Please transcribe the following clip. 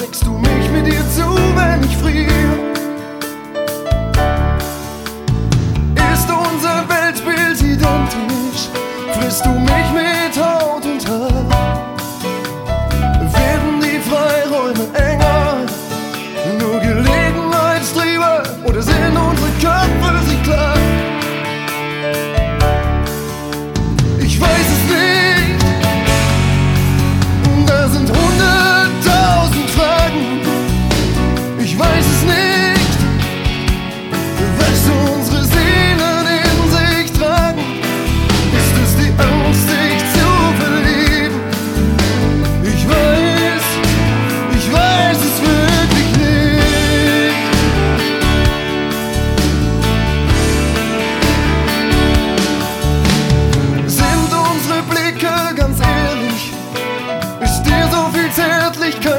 Deckst du mich mit dir zu, wenn ich friere? Ist unser Weltbild identisch? Frisst du mich mit Haut und Haar? Werden die Freiräume enger? Nur Gelegenheitstriebe? Oder sind unsere Köpfe sich klar? Ich weiß es nicht. Da sind 100.000 Fragen. Ich weiß es nicht. Was unsere Seelen in sich tragen. Ist es die Angst, dich zu verlieben? Ich weiß es wirklich nicht. Sind unsere Blicke ganz ehrlich? Ist dir so viel Zärtlichkeit